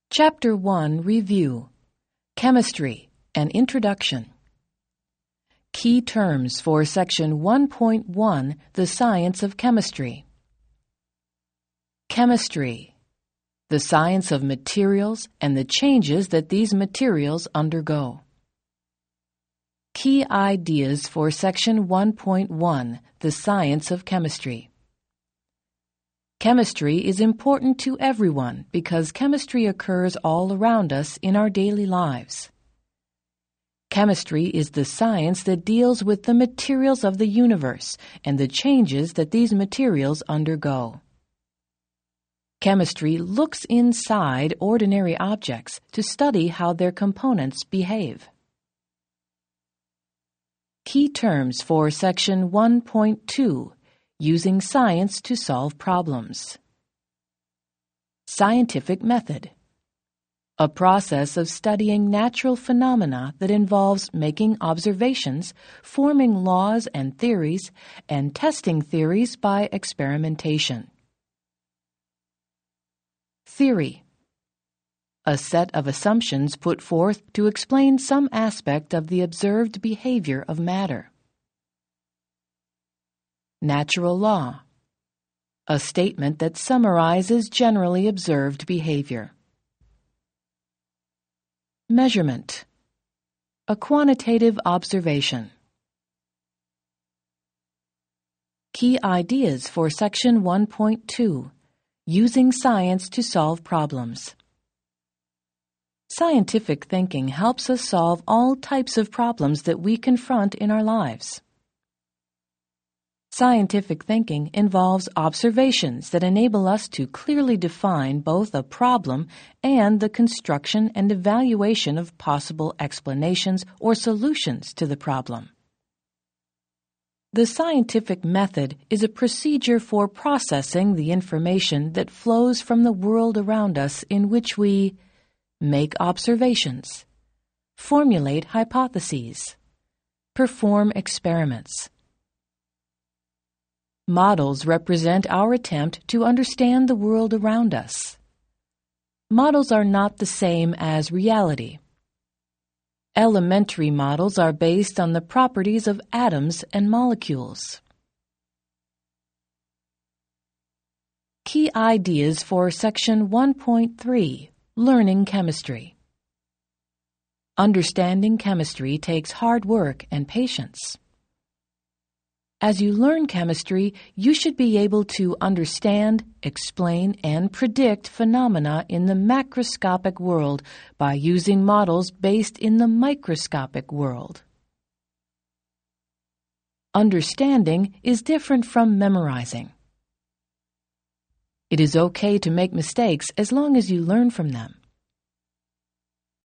Chapter 1 Review Chemistry, an Introduction. Key terms for Section 1.1 The Science of Chemistry. Chemistry, the science of materials and the changes that these materials undergo. Key ideas for Section 1.1 The Science of Chemistry. Chemistry is important to everyone because chemistry occurs all around us in our daily lives. Chemistry is the science that deals with the materials of the universe and the changes that these materials undergo. Chemistry looks inside ordinary objects to study how their components behave. Key terms for Section 1.2 Using Science to Solve Problems. Scientific method. A process of studying natural phenomena that involves making observations, forming laws and theories, and testing theories by experimentation. Theory. A set of assumptions put forth to explain some aspect of the observed behavior of matter. Natural law. A statement that summarizes generally observed behavior. Measurement. A quantitative observation. Key ideas for Section 1.2 Using Science to Solve Problems. Scientific thinking helps us solve all types of problems that we confront in our lives. Scientific thinking involves observations that enable us to clearly define both a problem and the construction and evaluation of possible explanations or solutions to the problem. The scientific method is a procedure for processing the information that flows from the world around us in which we make observations, formulate hypotheses, perform experiments. Models represent our attempt to understand the world around us. Models are not the same as reality. Elementary models are based on the properties of atoms and molecules. Key ideas for Section 1.3 Learning Chemistry. Understanding chemistry takes hard work and patience. As you learn chemistry, you should be able to understand, explain, and predict phenomena in the macroscopic world by using models based in the microscopic world. Understanding is different from memorizing. It is okay to make mistakes as long as you learn from them.